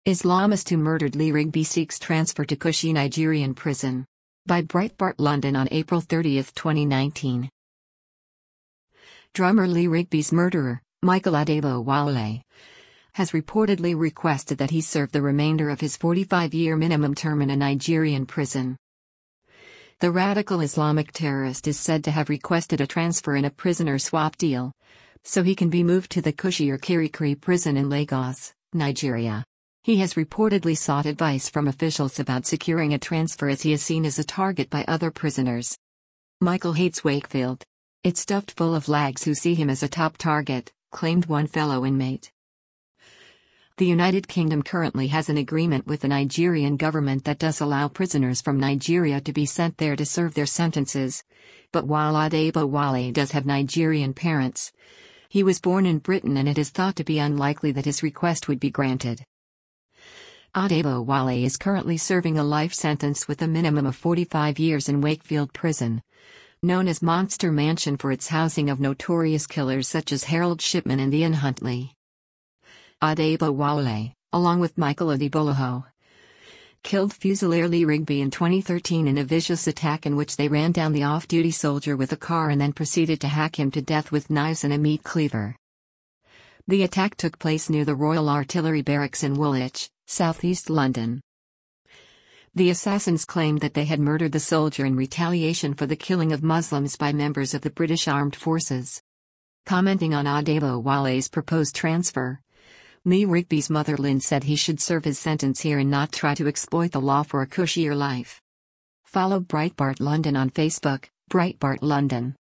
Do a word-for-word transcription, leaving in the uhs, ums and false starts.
Islamist who murdered Lee Rigby seeks transfer to cushy Nigerian prison. By Breitbart London on April thirtieth, twenty nineteen. Drummer Lee Rigby's murderer, Michael Adebowale, has reportedly requested that he serve the remainder of his forty-five-year minimum term in a Nigerian prison. The radical Islamic terrorist is said to have requested a transfer in a prisoner swap deal, so he can be moved to the Cushy or Kirikiri prison in Lagos, Nigeria. He has reportedly sought advice from officials about securing a transfer as he is seen as a target by other prisoners. Michael hates Wakefield. It's stuffed full of lags who see him as a top target, claimed one fellow inmate. The United Kingdom currently has an agreement with the Nigerian government that does allow prisoners from Nigeria to be sent there to serve their sentences. But while Adebowale does have Nigerian parents, he was born in Britain and it is thought to be unlikely that his request would be granted. Adebowale is currently serving a life sentence with a minimum of forty-five years in Wakefield Prison, known as Monster Mansion for its housing of notorious killers such as Harold Shipman and Ian Huntley. Adebowale, along with Michael Adeboloho, killed Fusilier Lee Rigby in twenty thirteen in a vicious attack in which they ran down the off-duty soldier with a car and then proceeded to hack him to death with knives and a meat cleaver. The attack took place near the Royal Artillery Barracks in Woolwich, southeast London. The assassins claimed that they had murdered the soldier in retaliation for the killing of Muslims by members of the British Armed Forces. Commenting on Adebowale's proposed transfer, Lee Rigby's mother Lynn said he should serve his sentence here and not try to exploit the law for a cushier life. Follow Breitbart London on Facebook, Breitbart London.